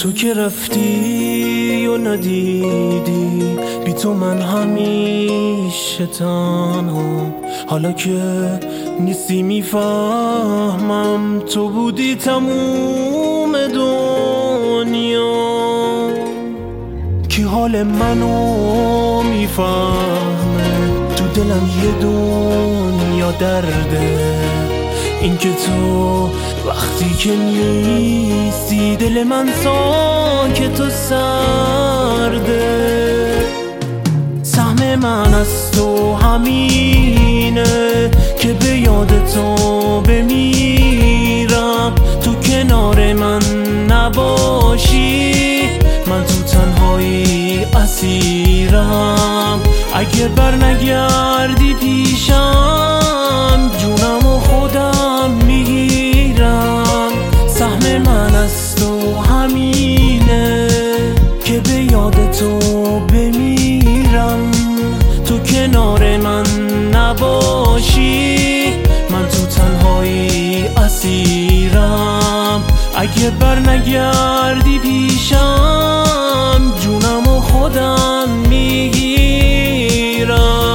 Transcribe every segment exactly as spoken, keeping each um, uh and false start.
تو که رفتی و ندیدی بی تو من همیشه تنها، حالا که نیستی میفهمم تو بودی تموم دنیا. کی حال منو میفهمه؟ تو دلم یه دنیا درده، این که تو وقتی که نیستی دل من ساکت و سرده. سهم من از تو همینه که به یاد تو بمیرم، تو کنار من نباشی من تو تنهایی اسیرم. اگه بر نگردی پیشم جونم و خودم میگیرم. سهم من از تو همینه که به یاد تو بمیرم، تو کنار من نباشی من تو تنهایی اسیرم. اگه بر نگردی پیشم جونم و خودم میگیرم.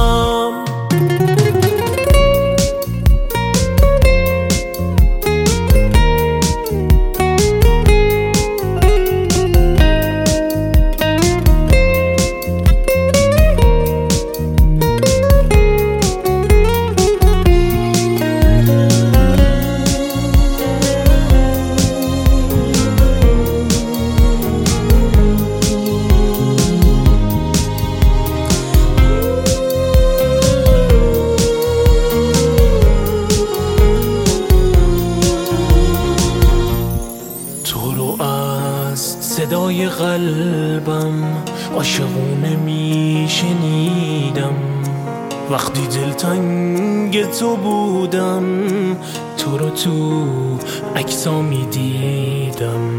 صدای قلبم عاشقونه میشنیدم، وقتی دلتنگ تو بودم تو رو تو عکسا میدیدم.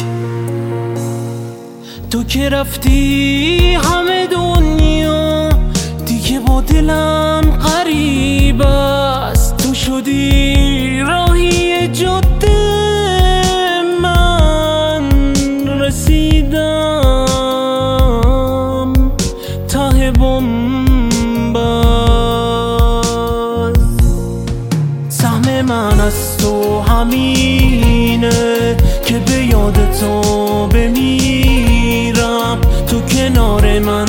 تو که رفتی همه دنیا دیگه با دلم غریب است، تو شدی راهی جاده رسیدم ته بنبست. سهم من از تو همینه که به یاد تو بمیرم، تو کنار من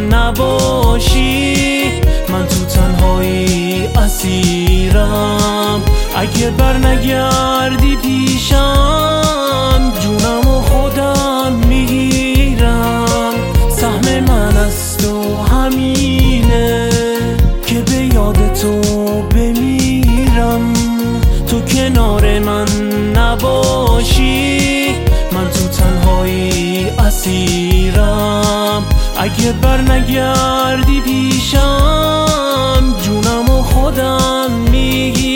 نباشی من تو تنهایی اسیرم. اگه بر نگردی پیشم جونم و خودم میگیرم. سهم من از تو همینه که به یاد تو بمیرم، تو کنار من نباشی من تو تنهایی اسیرم. اگه بر نگردی پیشم جونم و خودم میگیرم.